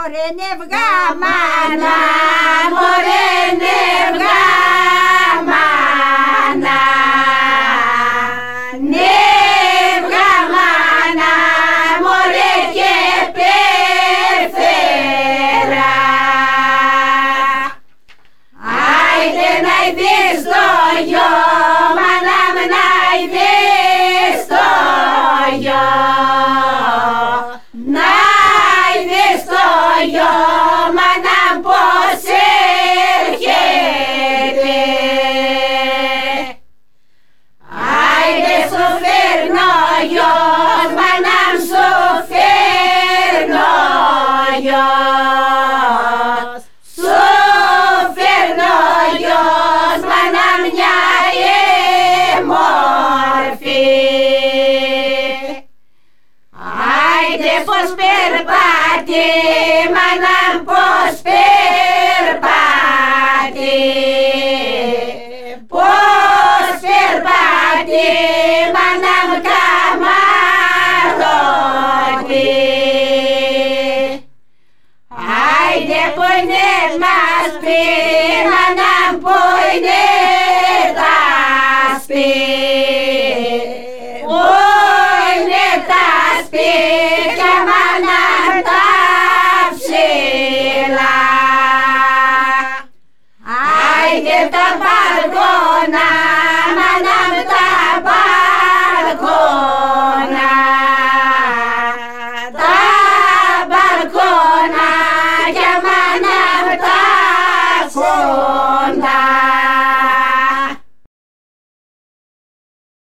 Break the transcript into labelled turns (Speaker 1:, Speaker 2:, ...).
Speaker 1: μωρέ νευγά μάνα,
Speaker 2: μωρέ νευγά μάνα, νευγά μάνα, μωρέ και πέφερα. Άιντε να ειδείς το γιο, μάνα μου να ειδείς το γιο, να ειδείς το γιο, μάνα πως έρχεται. Άιντε σου φέρνω γιος, μάνα μου σου φέρνω γιος, σου φέρνω γιος, μάνα μια μόρφη. Άιντε πως περπάτη, μάνα πως περπάτη, πως περπάτη, μάνα μου καμαρώνει. Άιντε που είναι μας πει,